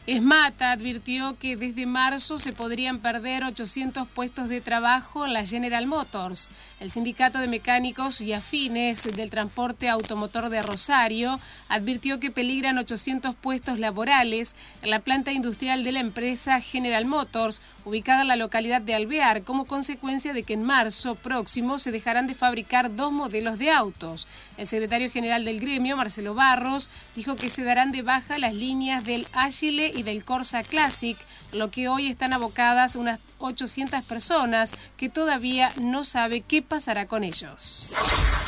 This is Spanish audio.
ESMATA advirtió que desde marzo se podrían perder 800 puestos de trabajo en la General Motors. El Sindicato de Mecánicos y Afines del Transporte Automotor de Rosario advirtió que peligran 800 puestos laborales en la planta industrial de la empresa General Motors, ubicada en la localidad de Alvear, como consecuencia de que en marzo próximo se dejarán de fabricar 2 modelos de autos. El secretario general del gremio, Marcelo Barros, dijo que se darán de baja las líneas del Agile y del Corsa Classic, lo que hoy están abocadas unas 800 personas que todavía no sabe qué pasará con ellos.